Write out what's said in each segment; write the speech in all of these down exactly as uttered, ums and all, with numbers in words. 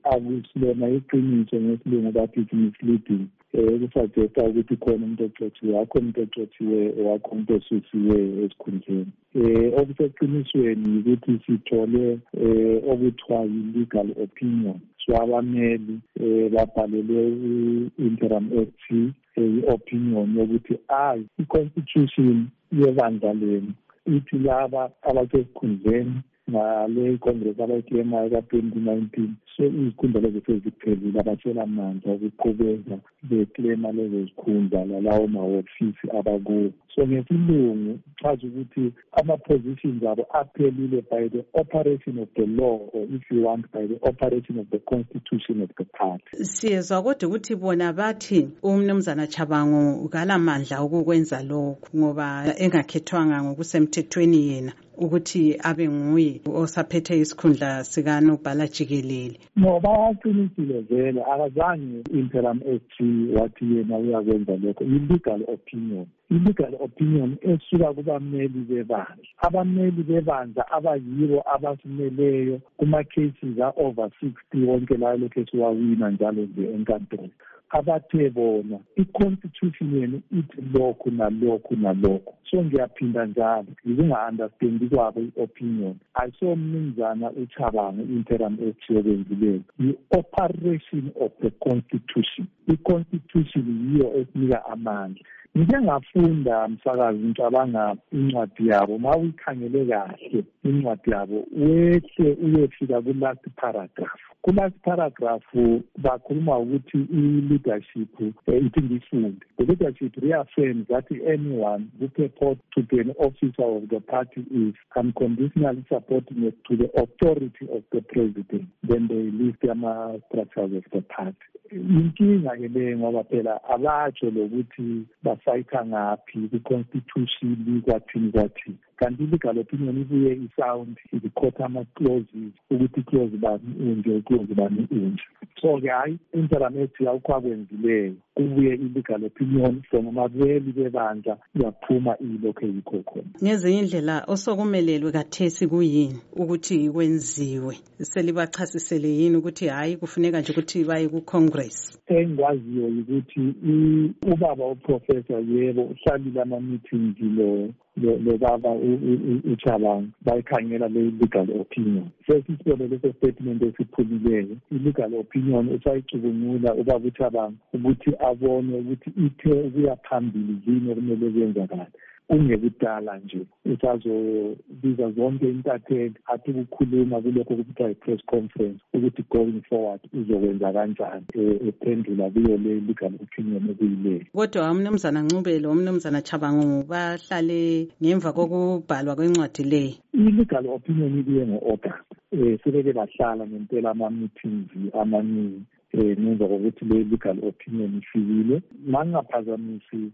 akusilona iqiniso ngesilungu bathi it's misleading. Kusuggesta ukuthi khona umuntu oxotshiwe, akho umuntu oxotshiwe, wakho umuntu osusiwe esikhundleni. Okuseqinisweni ukuthi sithole okuthiwa yi-legal opinion. So abameli babhalele i-interim act i-opinion yokuthi hayi i-constitution yebandla lenu ithi laba abasesikhundleni ngale Congress abayiklemayo ka-twenty nineteen so izikhundla lezo seziphelile abasela amandla okuqhubeka beklema lezo zikhundla lalawo mahhovisi abakuwo. So ngesilungu chaza ukuthi ama-positions abo aphelile by the operation of the law, or if you want by the operation of the constitution of the party. Siyezwa kodwa ukuthi bona bathi umnumzana Chabangu ukalamandla ukukwenza lokhu ngoba engakhethwanga ngokusemthethweni yena ukuthi abe nguye osaphethe isikhundla sikanobhala jikelele. No, baqinisile vele akazange interim act wathi yena uyakwenza lokho. I-legal opinion. I-legal opinion esuka kubameli bebandla. Abameli bebandla abayibo abasimeleyo kuma-cases a-over sixty wonke layo lokhu esiwawina njalo nje enkantolo. Abathe bona i-constitution yenu ithi lokhu nalokhu nalokhu. So ngiyaphinda njalo nginga-understandi kwabo i-opinion. Ayisomnumzana uChabangu interim act yokwenzileyo. I-operation of the constitution. I-constitution yiyo esinika amandla. Ngike ngafunda msakazi ngicabanga incwadi yabo ma uyikhangele kahle incwadi yabo wehle uyefika ku last paragraph. Ku last paragraph bakhuluma ukuthi i-leadership ithi ngifunde. The leadership reaffirms that anyone who purports to be an officer of the party is unconditionally supporting it to the authority of the president. Then they list the structures of the party. Inkinga ke le ngoba phela abatsho lokuthi basayitha ngaphi ku-constitution kwathini kwathini. Kanti i-legal opinion ibuye isound ikhotha ama-clauses ukuthi clause bani unje clause bani unje. So-ke hayi interim act yawukwakwenzileyo kubuye i-legal opinion from amabeli bebandla yaphuma ilokho eyikho khona. Ngezinye indlela osokumelelwe kathesi kuyini ukuthi kwenziwe selibachasisele yini ukuthi hayi kufuneka nje ukuthi baye ku-Congress? Engikwaziyo ukuthi ubaba uprofessor yebo uhlalile ama-meetings lo lo baba uChabangu bayikhangela le legal opinion. Sesisibone leso statement esiphumileyo i-legal opinion usayicubungula ubaba uChabangu ukuthi abone ukuthi ithe ukuya phambili yini okumele kwenzakala. Ungekudala nje usazobiza zonke intatheli athi ukukhuluma kulokho kuthiwa i-press conference ukuthi going forward uzokwenza kanjani ephendula kuyo le legal opinion okuyileyo. Kodwa umnumzana Ncubelo umnumzana Chabangu bahlale ngemva kokubhalwa kwencwadi le. I-legal opinion ibuye ngo-August. Eh sibeke bahlala ngempela ama-meetings amaningi ngemva kokuthi le legal opinion ifikile. Mangaphazamisi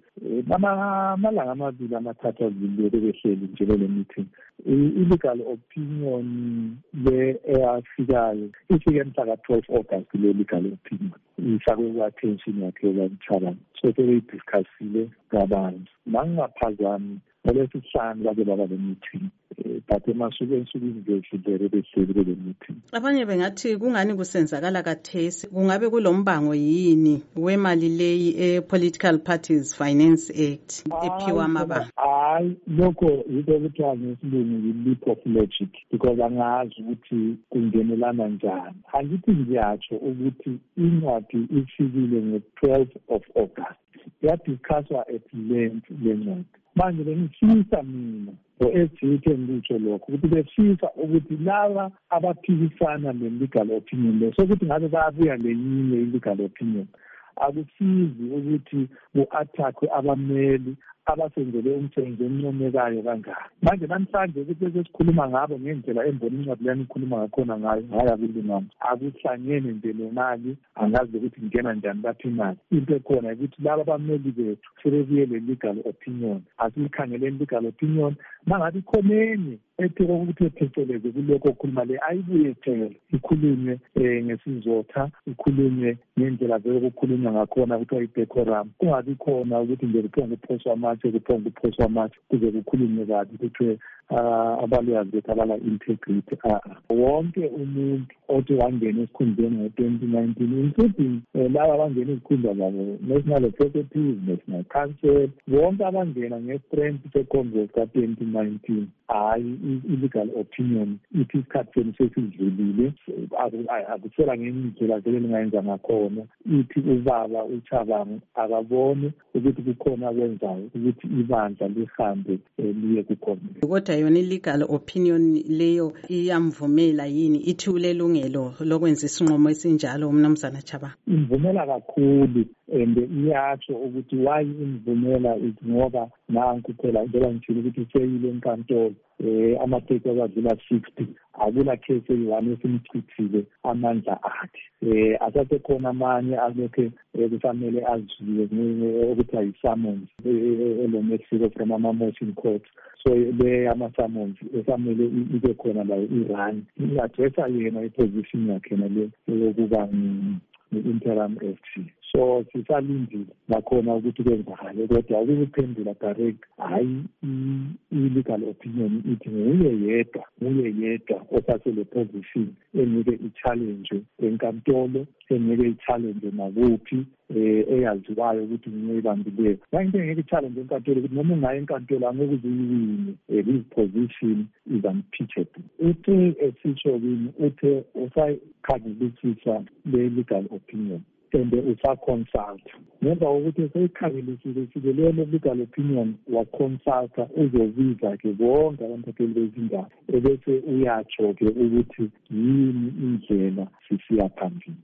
amalanga amabili amathathu azile bebehleli nje le meeting. I-legal opinion le eyafikayo ifike mhla twelve August le legal opinion ifakwe ku-attention yakhe kaChabangu. So sebeyidiscussile kabanzi. Mangaphazami olwesihlanu bake baba le meeting. But emasuku ensukwini nje behleli le meeting. Abanye bengathi kungani kusenzakala kathesi kungabe kulombango yini wemali leyi e-Political Parties Finance Act ephiwa amabanga? Hayi lokho yinto ekuthiwa ngesilungu yi-leap of logic because angazi ukuthi kungenelana njani. Angithi ngiyatsho ukuthi incwadi ifikile nge-twelve of August. Yadiscusswa at length le ncwadi. Manje bengifisa mina o-Ezithe ngitsho lokho ukuthi befisa ukuthi laba abaphikisana ne-legal opinion le sokuthi ngabe bayabuya lenyinye i-legal opinion akusizi ukuthi ku-attackwe abameli abasenzele umsebenzi emncomekayo kangaka. Manje namhlanje ukuthi sesikhuluma ngabo ngendlela embona incwadi lani ikhuluma ngakhona ngayo hayi akulunganga. Akuhlangene nje nemali angazi ukuthi ngena njani bathi imali. Into ekhona ukuthi laba abameli bethu sebebuye le-legal opinion asikhangeleni legal opinion mangabe ikhoneni ethi ukuthi epheceleze kulokho okhuluma le ayibuye phela ikhulunywe ngesizotha ikhulunywe ngendlela zokukhulunywa ngakhona kuthiwa i-decorum. Kungabi khona ukuthi nje kuphonge kuphoswa amatshe kuphonge kuphoswa amatshe kuze kukhulunywe kabi kuthiwe abalwazi bethu abala integrity. Wonke umuntu othi wangena esikhundleni ngo-twenty nineteen, including um laba abangena izikhundla zabo National Executive, National Council, bonke abangena nge-strength se-Congress ka-twenty nineteen. Hayi, i-legal opinion ithi isikhathi senu sesidlulile, akusela ngenye indlela vele lingayenza ngakhona. Ithi ubaba uChabangu akabone ukuthi kukhona akwenzayo ukuthi ibandla lihambe liye kuCongress. Kodwa yona i-legal opinion leyo iyamvumela yini? Ithi ulelungelo lokwenza isinqumo esinjalo umnumzana Chabangu? Imvumela kakhulu, and iyatsho ukuthi why imvumela ngoba nanku phela njengoba ngitshilo ukuthi seyile enkantolo eh amatheko akadlula sixty, akula case eyi-one esimchithile amandla akhe. Eh asathe khona amanye alokhe kufanele aziwe ukuthi ayi-summons elo-Mexico from ama-motion court. So le ama-summons esamele ibe khona la i-Iran i-addressa yena i-position yakhe nale yokuba interim F T. So sisalindile nakhona ukuthi kwenzakale, kodwa ukuphendula direct hayi i-legal opinion ithi nguye yedwa nguye yedwa osasele position engeke i-challenge enkantolo, engeke i-challenge nakuphi eh eyaziwayo ukuthi ngiyibambileyo. Into engeke i-challenge enkantolo ukuthi noma ungayi enkantolo angeke uziyiwini, his position is unimpeachable. Uthi esisho kimi uthe usayikhangelisisa le-legal opinion and usa-consult. Ngemva kokuthi seyikhangelisile lelo legal opinion wa-consulta, uzobiza-ke bonke abanthatheli bezindaba ebese uyatsho-ke ukuthi yini indlela sisiya phambili.